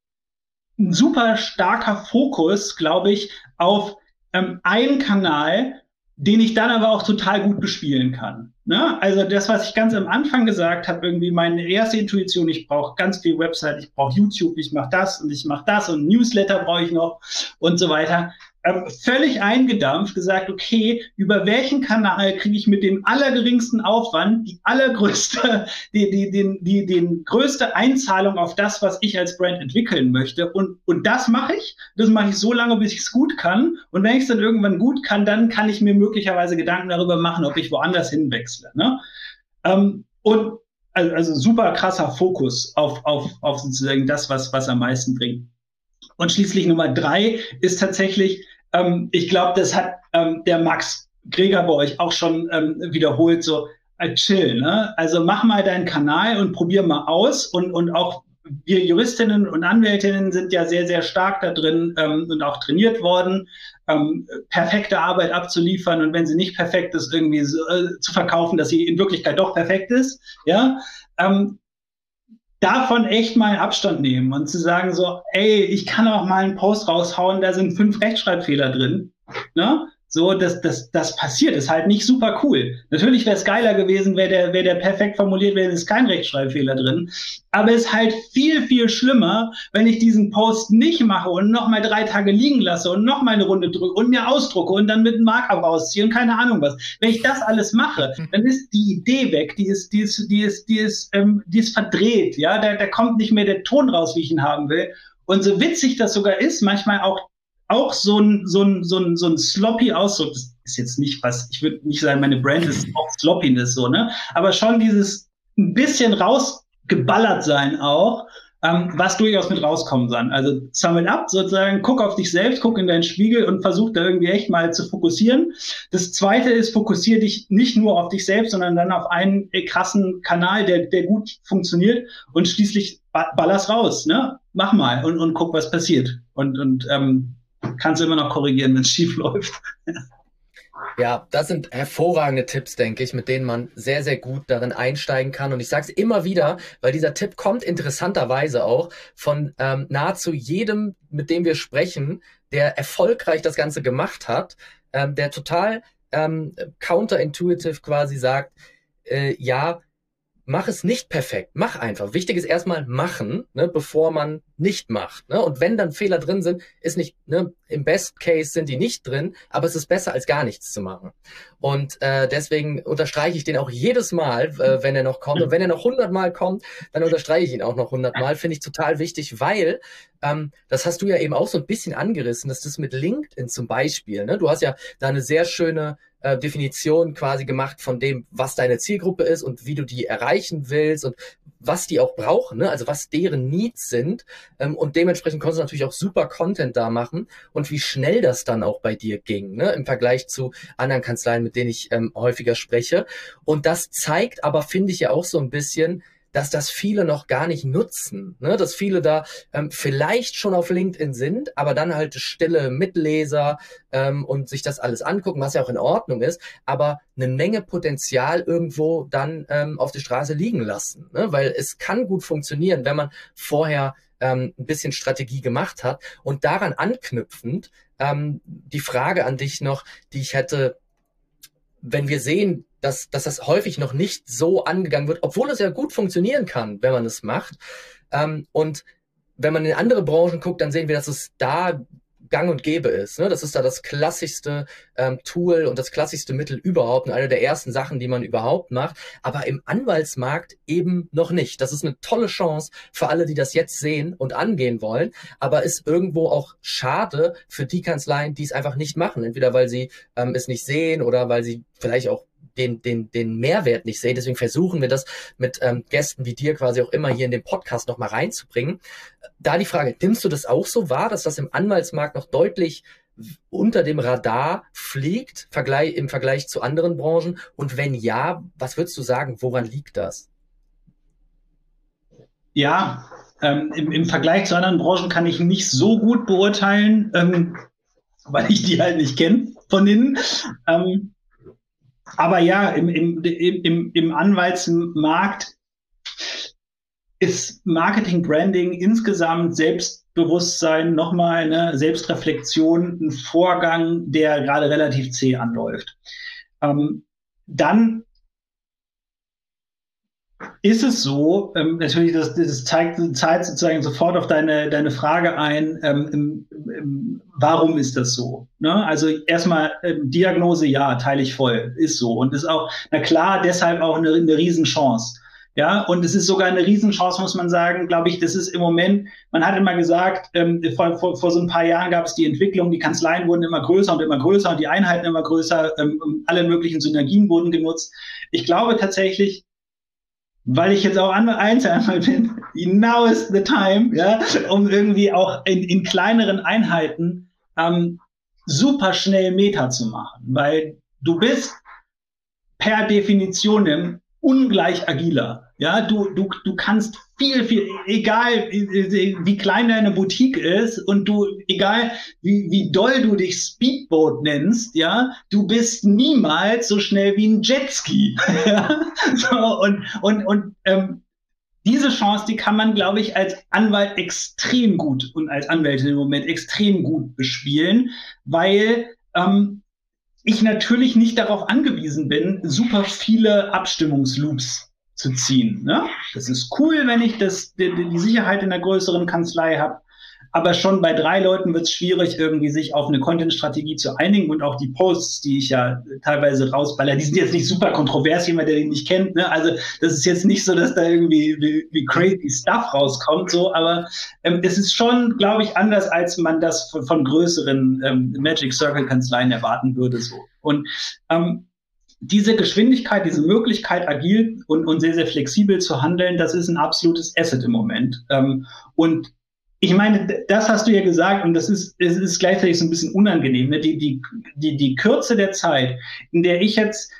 ein super starker Fokus, glaube ich, auf ähm, einen Kanal, den ich dann aber auch total gut bespielen kann. Ne? Also das, was ich ganz am Anfang gesagt habe, irgendwie meine erste Intuition, ich brauche ganz viel Website, ich brauche YouTube, ich mache das und ich mache das und Newsletter brauche ich noch und so weiter. Ähm, völlig eingedampft, gesagt, okay, über welchen Kanal kriege ich mit dem allergeringsten Aufwand die allergrößte, die, die, die, die, die größte Einzahlung auf das, was ich als Brand entwickeln möchte. Und, und das mache ich. Das mache ich so lange, bis ich es gut kann. Und wenn ich es dann irgendwann gut kann, dann kann ich mir möglicherweise Gedanken darüber machen, ob ich woanders hinwechsle. Ne? Ähm, und also, also super krasser Fokus auf, auf, auf sozusagen das, was, was am meisten bringt. Und schließlich Nummer drei ist tatsächlich, ähm, ich glaube, das hat ähm, der Max Greger bei euch auch schon ähm, wiederholt, so äh, chill, ne? Also mach mal deinen Kanal und probier mal aus. Und, und auch wir Juristinnen und Anwältinnen sind ja sehr, sehr stark da drin ähm, und auch trainiert worden, ähm, perfekte Arbeit abzuliefern und wenn sie nicht perfekt ist, irgendwie so, äh, zu verkaufen, dass sie in Wirklichkeit doch perfekt ist, ja. Ähm, davon echt mal Abstand nehmen und zu sagen so, ey, ich kann auch mal einen Post raushauen, da sind fünf Rechtschreibfehler drin, ne? So, das, das, das passiert, ist halt nicht super cool. Natürlich wäre es geiler gewesen, wäre der, wäre der perfekt formuliert, wäre es kein Rechtschreibfehler drin. Aber es ist halt viel, viel schlimmer, wenn ich diesen Post nicht mache und nochmal drei Tage liegen lasse und nochmal eine Runde drücke und mir ausdrucke und dann mit einem Marker rausziehe und keine Ahnung was. Wenn ich das alles mache, dann ist die Idee weg, die ist, die ist, die ist, die ist, ähm, die ist verdreht, ja, da, da kommt nicht mehr der Ton raus, wie ich ihn haben will. Und so witzig das sogar ist, manchmal auch Auch so ein, so ein, so ein, so ein sloppy Ausdruck, das ist jetzt nicht was, ich würde nicht sagen, meine Brand ist auch Sloppiness so, ne? Aber schon dieses ein bisschen rausgeballert sein auch, ähm, was durchaus mit rauskommen kann. Also sum it up sozusagen, guck auf dich selbst, guck in deinen Spiegel und versuch da irgendwie echt mal zu fokussieren. Das zweite ist, fokussier dich nicht nur auf dich selbst, sondern dann auf einen krassen Kanal, der, der gut funktioniert und schließlich baller's raus, ne? Mach mal und, und guck, was passiert. Und, und, ähm, kannst du immer noch korrigieren, wenn es schief läuft. Ja, das sind hervorragende Tipps, denke ich, mit denen man sehr, sehr gut darin einsteigen kann. Und ich sage es immer wieder, weil dieser Tipp kommt interessanterweise auch von ähm, nahezu jedem, mit dem wir sprechen, der erfolgreich das Ganze gemacht hat, ähm, der total ähm, counterintuitive quasi sagt, äh, ja, mach es nicht perfekt, mach einfach. Wichtig ist erstmal machen, ne, bevor man nicht macht. Ne? Und wenn dann Fehler drin sind, ist nicht, ne, im Best Case sind die nicht drin, aber es ist besser, als gar nichts zu machen. Und äh, deswegen unterstreiche ich den auch jedes Mal, äh, wenn er noch kommt. Und wenn er noch hundertmal kommt, dann unterstreiche ich ihn auch noch hundertmal. Finde ich total wichtig, weil, ähm, das hast du ja eben auch so ein bisschen angerissen, dass das mit LinkedIn zum Beispiel, ne, du hast ja da eine sehr schöne äh, Definition quasi gemacht von dem, was deine Zielgruppe ist und wie du die erreichen willst und was die auch brauchen, ne? Also was deren Needs sind. Ähm, und dementsprechend konntest du natürlich auch super Content da machen und wie schnell das dann auch bei dir ging, ne? Im Vergleich zu anderen Kanzleien, mit denen ich ähm, häufiger spreche. Und das zeigt aber, finde ich ja auch so ein bisschen, dass das viele noch gar nicht nutzen, ne? Dass viele da ähm, vielleicht schon auf LinkedIn sind, aber dann halt stille Mitleser ähm, und sich das alles angucken, was ja auch in Ordnung ist, aber eine Menge Potenzial irgendwo dann ähm, auf der Straße liegen lassen, ne? Weil es kann gut funktionieren, wenn man vorher ähm, ein bisschen Strategie gemacht hat. Und daran anknüpfend ähm, die Frage an dich noch, die ich hätte, wenn wir sehen, dass, dass das häufig noch nicht so angegangen wird, obwohl es ja gut funktionieren kann, wenn man es macht. Ähm, und wenn man in andere Branchen guckt, dann sehen wir, dass es da gang und gäbe ist. Ne? Das ist da das klassischste ähm, Tool und das klassischste Mittel überhaupt und eine der ersten Sachen, die man überhaupt macht. Aber im Anwaltsmarkt eben noch nicht. Das ist eine tolle Chance für alle, die das jetzt sehen und angehen wollen, aber ist irgendwo auch schade für die Kanzleien, die es einfach nicht machen. Entweder weil sie ähm, es nicht sehen oder weil sie vielleicht auch den, den, den Mehrwert nicht sehen. Deswegen versuchen wir das mit ähm, Gästen wie dir quasi auch immer hier in den Podcast nochmal reinzubringen. Da die Frage, nimmst du das auch so wahr, dass das im Anwaltsmarkt noch deutlich unter dem Radar fliegt Vergleich, im Vergleich zu anderen Branchen? Und wenn ja, was würdest du sagen, woran liegt das? Ja, ähm, im, im Vergleich zu anderen Branchen kann ich nicht so gut beurteilen, ähm, weil ich die halt nicht kenne von innen. Ähm, Aber ja, im, im, im, im Anwaltsmarkt ist Marketing, Branding insgesamt, Selbstbewusstsein, nochmal eine Selbstreflexion, ein Vorgang, der gerade relativ zäh anläuft. Ähm, dann ist es so, ähm, natürlich, das, das zeigt, zahlt sozusagen sofort auf deine, deine Frage ein, ähm, im, im, warum ist das so? Ne? Also erstmal ähm, Diagnose, ja, teile ich voll, ist so. Und ist auch, na klar, deshalb auch eine, eine Riesenchance. Ja, und es ist sogar eine Riesenchance, muss man sagen, glaube ich, das ist im Moment, man hat immer gesagt, ähm, vor, vor, vor so ein paar Jahren gab es die Entwicklung, die Kanzleien wurden immer größer und immer größer und die Einheiten immer größer, ähm, alle möglichen Synergien wurden genutzt. Ich glaube tatsächlich, weil ich jetzt auch Einzelanwalt bin, now is the time, ja, um irgendwie auch in, in kleineren Einheiten ähm, super schnell Meta zu machen, weil du bist per Definition ungleich agiler. Ja, du, du, du kannst viel, viel, egal wie klein deine Boutique ist und du, egal wie, wie doll du dich Speedboat nennst, ja, du bist niemals so schnell wie ein Jetski. so, und, und, und, ähm, diese Chance, die kann man, glaube ich, als Anwalt extrem gut und als Anwältin im Moment extrem gut bespielen, weil, ähm, ich natürlich nicht darauf angewiesen bin, super viele Abstimmungsloops zu ziehen. Ne? Das ist cool, wenn ich das, die, die Sicherheit in der größeren Kanzlei habe, aber schon bei drei Leuten wird es schwierig, irgendwie sich auf eine Content-Strategie zu einigen und auch die Posts, die ich ja teilweise rausballer, die sind jetzt nicht super kontrovers, jemand, der den nicht kennt. Ne? Also das ist jetzt nicht so, dass da irgendwie wie, wie crazy Stuff rauskommt, so, aber ähm, es ist schon, glaube ich, anders, als man das von, von größeren ähm, Magic Circle-Kanzleien erwarten würde. So. Und ähm, diese Geschwindigkeit, diese Möglichkeit, agil und, und sehr, sehr flexibel zu handeln, das ist ein absolutes Asset im Moment. Ähm, und ich meine, das hast du ja gesagt, und das ist, es ist gleichzeitig so ein bisschen unangenehm, ne? Die, die, die, die Kürze der Zeit, in der ich jetzt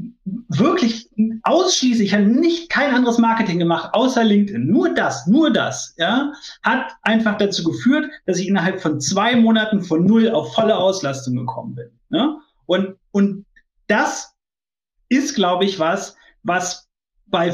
wirklich ausschließlich, ich habe nicht kein anderes Marketing gemacht, außer LinkedIn, nur das, nur das, ja, hat einfach dazu geführt, dass ich innerhalb von zwei Monaten von null auf volle Auslastung gekommen bin. Ne? Und, und das ist, glaube ich, was, was bei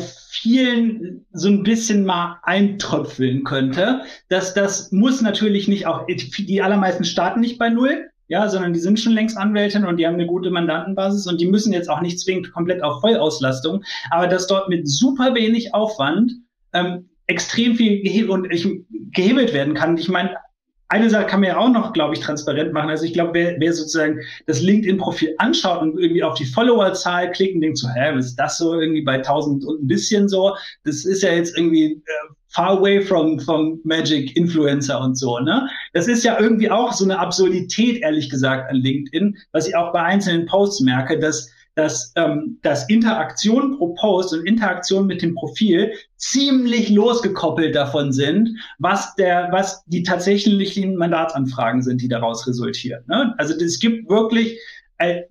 vielen so ein bisschen mal eintröpfeln könnte. Dass das muss natürlich nicht auch, die allermeisten starten nicht bei null, ja, sondern die sind schon längst Anwältin und die haben eine gute Mandantenbasis und die müssen jetzt auch nicht zwingend komplett auf Vollauslastung, aber dass dort mit super wenig Aufwand ähm, extrem viel gehebelt, und ich, gehebelt werden kann. Ich meine, eine Sache kann man ja auch noch, glaube ich, transparent machen. Also ich glaube, wer, wer sozusagen das LinkedIn-Profil anschaut und irgendwie auf die Followerzahl klickt und denkt so, hä, was ist das so irgendwie bei tausend und ein bisschen so? Das ist ja jetzt irgendwie äh, far away from, from Magic Influencer und so, ne? Das ist ja irgendwie auch so eine Absurdität, ehrlich gesagt, an LinkedIn, was ich auch bei einzelnen Posts merke, dass dass, ähm, dass Interaktion pro Post und Interaktion mit dem Profil ziemlich losgekoppelt davon sind, was der, was die tatsächlichen Mandatsanfragen sind, die daraus resultieren. Ne? Also es gibt wirklich, äh, das,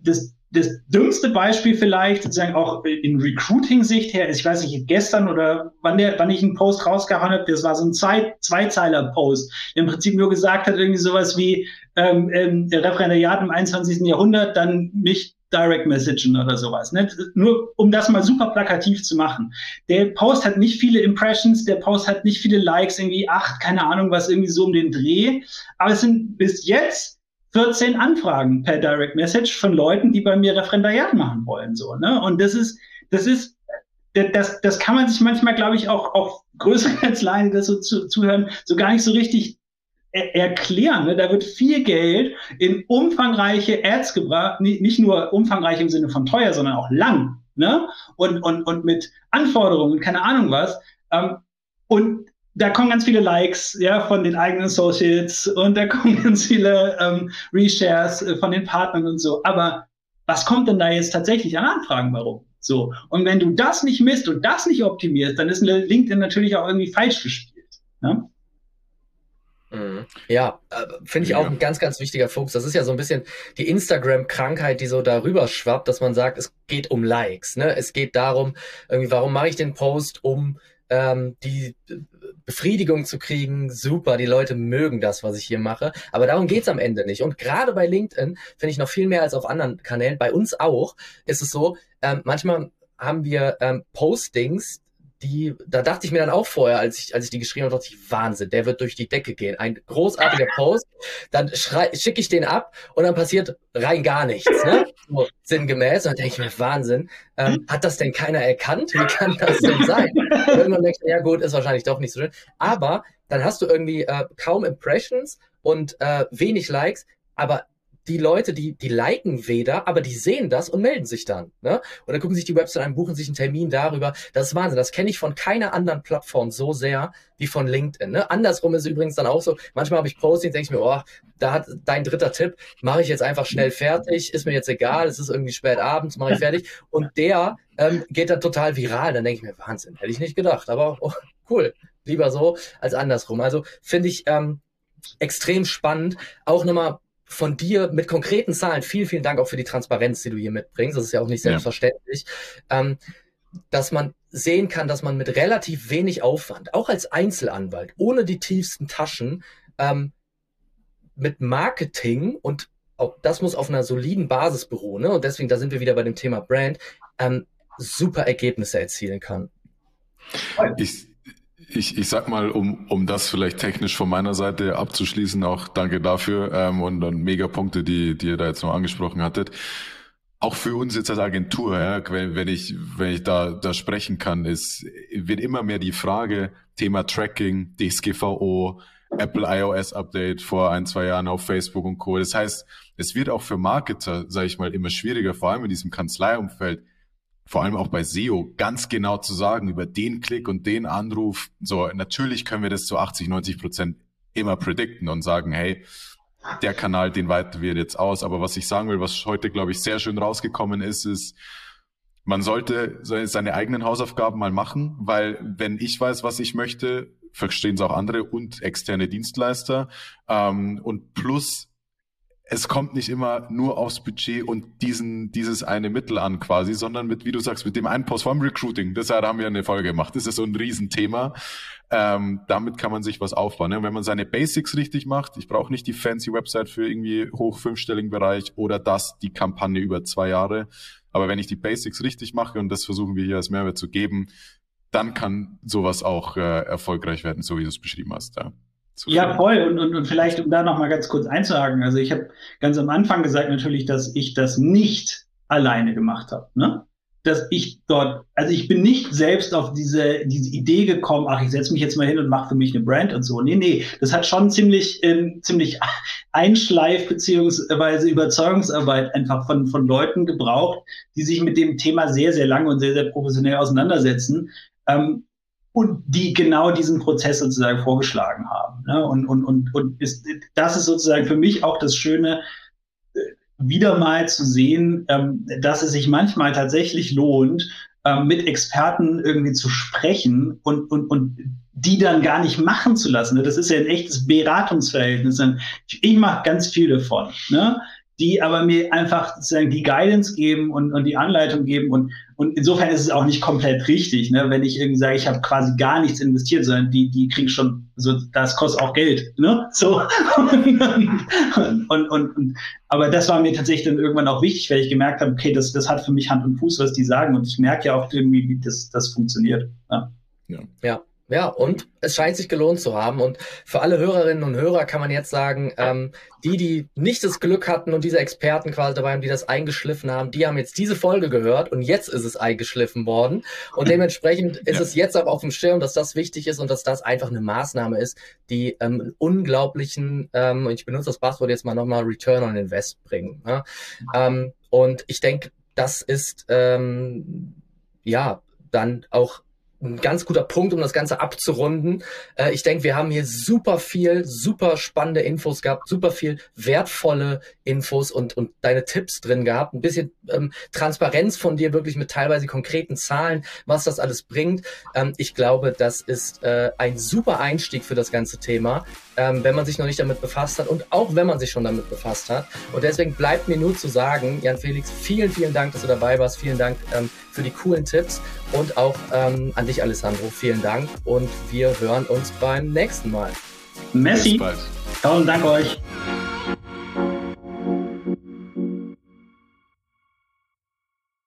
das dümmste Beispiel vielleicht, sozusagen auch in Recruiting-Sicht her, ist, ich weiß nicht, gestern oder wann der, wann ich einen Post rausgehauen habe, das war so ein Zwei, Zweizeiler-Post, der im Prinzip nur gesagt hat, irgendwie sowas wie, ähm, ähm, Referendariat im einundzwanzigsten Jahrhundert, dann nicht Direct Messagen oder sowas, ne? Nur um das mal super plakativ zu machen. Der Post hat nicht viele Impressions, der Post hat nicht viele Likes, irgendwie acht, keine Ahnung, was irgendwie so um den Dreh, aber es sind bis jetzt vierzehn Anfragen per Direct Message von Leuten, die bei mir Referendariat machen wollen, so, ne? Und das ist, das ist, das, das kann man sich manchmal, glaube ich, auch, auch größere Kanzleien, die das so zu, zuhören, so gar nicht so richtig er, erklären, ne? Da wird viel Geld in umfangreiche Ads gebracht, nicht, nicht nur umfangreich im Sinne von teuer, sondern auch lang, ne? Und, und, und mit Anforderungen, keine Ahnung was, ähm, und da kommen ganz viele Likes, ja, von den eigenen Associates und da kommen ganz viele ähm, Reshares äh, von den Partnern und so. Aber was kommt denn da jetzt tatsächlich an Anfragen warum? So. Und wenn du das nicht misst und das nicht optimierst, dann ist LinkedIn natürlich auch irgendwie falsch gespielt. Ne? Ja, äh, finde ich ja auch ein ganz, ganz wichtiger Fokus. Das ist ja so ein bisschen die Instagram-Krankheit, die so darüber schwappt, dass man sagt, es geht um Likes, ne? Es geht darum, irgendwie, warum mache ich den Post, um ähm, die Befriedigung zu kriegen, super, die Leute mögen das, was ich hier mache, aber darum geht's am Ende nicht. Und gerade bei LinkedIn finde ich noch viel mehr als auf anderen Kanälen, bei uns auch, ist es so, ähm, manchmal haben wir ähm, Postings, die, da dachte ich mir dann auch vorher, als ich, als ich die geschrieben habe, dachte ich, Wahnsinn, der wird durch die Decke gehen. Ein großartiger Post, dann schicke ich den ab und dann passiert rein gar nichts, ne? So, sinngemäß. Und dann denke ich mir, Wahnsinn, ähm, hat das denn keiner erkannt? Wie kann das denn sein? Und irgendwann denkst du, ja gut, ist wahrscheinlich doch nicht so schön. Aber dann hast du irgendwie äh, kaum Impressions und äh, wenig Likes, aber die Leute, die die liken weder, aber die sehen das und melden sich dann, ne? Und dann gucken sich die Website an, buchen sich einen Termin darüber. Das ist Wahnsinn. Das kenne ich von keiner anderen Plattform so sehr wie von LinkedIn, ne? Andersrum ist es übrigens dann auch so. Manchmal habe ich Postings, denke ich mir, oh, da hat dein dritter Tipp, mache ich jetzt einfach schnell fertig, ist mir jetzt egal, es ist irgendwie spät abends, mache ich fertig. Und der ähm, geht dann total viral. Dann denke ich mir, Wahnsinn, hätte ich nicht gedacht. Aber oh, cool, lieber so als andersrum. Also finde ich ähm, extrem spannend. Auch nochmal von dir mit konkreten Zahlen, vielen, vielen Dank auch für die Transparenz, die du hier mitbringst. Das ist ja auch nicht selbstverständlich, ja. ähm, dass man sehen kann, dass man mit relativ wenig Aufwand, auch als Einzelanwalt, ohne die tiefsten Taschen, ähm, mit Marketing, und auch das muss auf einer soliden Basis beruhen, ne? Und deswegen, da sind wir wieder bei dem Thema Brand, ähm, super Ergebnisse erzielen kann. Ich Ich, ich sag mal, um um das vielleicht technisch von meiner Seite abzuschließen, auch danke dafür ähm, und dann mega Punkte, die, die ihr da jetzt noch angesprochen hattet. Auch für uns jetzt als Agentur, ja, wenn, wenn ich wenn ich da da sprechen kann, ist wird immer mehr die Frage, Thema Tracking, D S G V O, Apple iOS Update vor ein, zwei Jahren auf Facebook und Co. Das heißt, es wird auch für Marketer, sage ich mal, immer schwieriger, vor allem in diesem Kanzleiumfeld, vor allem auch bei S E O, ganz genau zu sagen, über den Klick und den Anruf, so, natürlich können wir das zu achtzig, neunzig Prozent immer predikten und sagen, hey, der Kanal, den weiten wir jetzt aus. Aber was ich sagen will, was heute, glaube ich, sehr schön rausgekommen ist, ist, man sollte seine eigenen Hausaufgaben mal machen, weil wenn ich weiß, was ich möchte, verstehen es auch andere und externe Dienstleister. Ähm, und plus, es kommt nicht immer nur aufs Budget und diesen dieses eine Mittel an quasi, sondern mit, wie du sagst, mit dem einen Post vom Recruiting. Deshalb haben wir eine Folge gemacht. Das ist so ein Riesenthema. Ähm, damit kann man sich was aufbauen. Ne? Wenn man seine Basics richtig macht, ich brauche nicht die fancy Website für irgendwie hoch fünfstelligen Bereich oder das, die Kampagne über zwei Jahre. Aber wenn ich die Basics richtig mache, und das versuchen wir hier als Mehrwert zu geben, dann kann sowas auch äh, erfolgreich werden, so wie du es beschrieben hast. Ja. Ja, voll. Und, und, und vielleicht, um da noch mal ganz kurz einzuhaken. Also ich habe ganz am Anfang gesagt natürlich, dass ich das nicht alleine gemacht habe. Ne? Dass ich dort, also ich bin nicht selbst auf diese diese Idee gekommen, ach, ich setze mich jetzt mal hin und mache für mich eine Brand und so. Nee, nee, das hat schon ziemlich ähm, ziemlich Einschleif- beziehungsweise Überzeugungsarbeit einfach von von Leuten gebraucht, die sich mit dem Thema sehr, sehr lange und sehr, sehr professionell auseinandersetzen. Ähm, und die genau diesen Prozess sozusagen vorgeschlagen haben. Ne? Und, und, und, und ist, das ist sozusagen für mich auch das Schöne, wieder mal zu sehen, ähm, dass es sich manchmal tatsächlich lohnt, ähm, mit Experten irgendwie zu sprechen und, und, und die dann gar nicht machen zu lassen. Das ist ja ein echtes Beratungsverhältnis. Ich mache ganz viel davon. Ne? die aber mir einfach sozusagen die Guidance geben und, und die Anleitung geben. Und, und insofern ist es auch nicht komplett richtig, ne? Wenn ich irgendwie sage, ich habe quasi gar nichts investiert, sondern die, die kriegen schon, so, das kostet auch Geld, ne? So. und, und, und, und, aber das war mir tatsächlich dann irgendwann auch wichtig, weil ich gemerkt habe, okay, das, das hat für mich Hand und Fuß, was die sagen. Und ich merke ja auch irgendwie, wie das, das funktioniert. Ja. Ja. ja. Ja, und es scheint sich gelohnt zu haben. Und für alle Hörerinnen und Hörer kann man jetzt sagen, ähm, die, die nicht das Glück hatten und diese Experten quasi dabei haben, die das eingeschliffen haben, die haben jetzt diese Folge gehört und jetzt ist es eingeschliffen worden. Und dementsprechend ist ja. es jetzt auch auf dem Schirm, dass das wichtig ist und dass das einfach eine Maßnahme ist, die ähm, einen unglaublichen, ähm, und ich benutze das Passwort jetzt mal nochmal, Return on Invest bringen. Ne? Ähm, und ich denke, das ist ähm, ja dann auch ein ganz guter Punkt, um das Ganze abzurunden. Äh, ich denke, wir haben hier super viel, super spannende Infos gehabt, super viel wertvolle Infos und und deine Tipps drin gehabt. Ein bisschen ähm, Transparenz von dir, wirklich mit teilweise konkreten Zahlen, was das alles bringt. Ähm, ich glaube, das ist äh, ein super Einstieg für das ganze Thema, ähm, wenn man sich noch nicht damit befasst hat und auch wenn man sich schon damit befasst hat. Und deswegen bleibt mir nur zu sagen, Jan Felix, vielen, vielen Dank, dass du dabei warst. Vielen Dank ähm, für die coolen Tipps und auch ähm, an dich, Alessandro. Vielen Dank und wir hören uns beim nächsten Mal. Messi. Tausend Dank euch.